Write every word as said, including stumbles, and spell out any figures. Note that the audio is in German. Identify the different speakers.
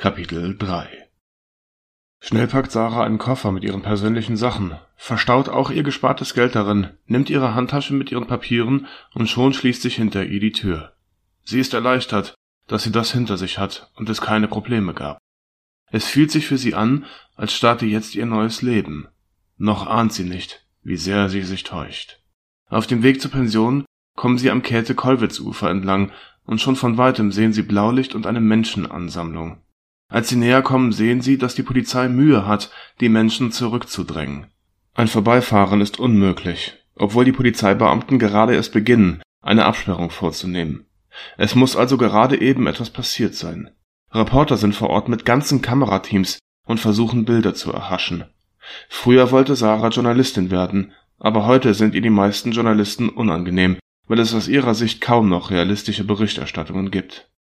Speaker 1: Kapitel drei. Schnell packt Sarah einen Koffer mit ihren persönlichen Sachen, verstaut auch ihr gespartes Geld darin, nimmt ihre Handtasche mit ihren Papieren und schon schließt sich hinter ihr die Tür. Sie ist erleichtert, dass sie das hinter sich hat und es keine Probleme gab. Es fühlt sich für sie an, als starte jetzt ihr neues Leben. Noch ahnt sie nicht, wie sehr sie sich täuscht. Auf dem Weg zur Pension kommen sie am Käthe-Kollwitz-Ufer entlang und schon von weitem sehen sie Blaulicht und eine Menschenansammlung. Als sie näher kommen, sehen sie, dass die Polizei Mühe hat, die Menschen zurückzudrängen. Ein Vorbeifahren ist unmöglich, obwohl die Polizeibeamten gerade erst beginnen, eine Absperrung vorzunehmen. Es muss also gerade eben etwas passiert sein. Reporter sind vor Ort mit ganzen Kamerateams und versuchen Bilder zu erhaschen. Früher wollte Sarah Journalistin werden, aber heute sind ihr die meisten Journalisten unangenehm, weil es aus ihrer Sicht kaum noch realistische Berichterstattungen gibt.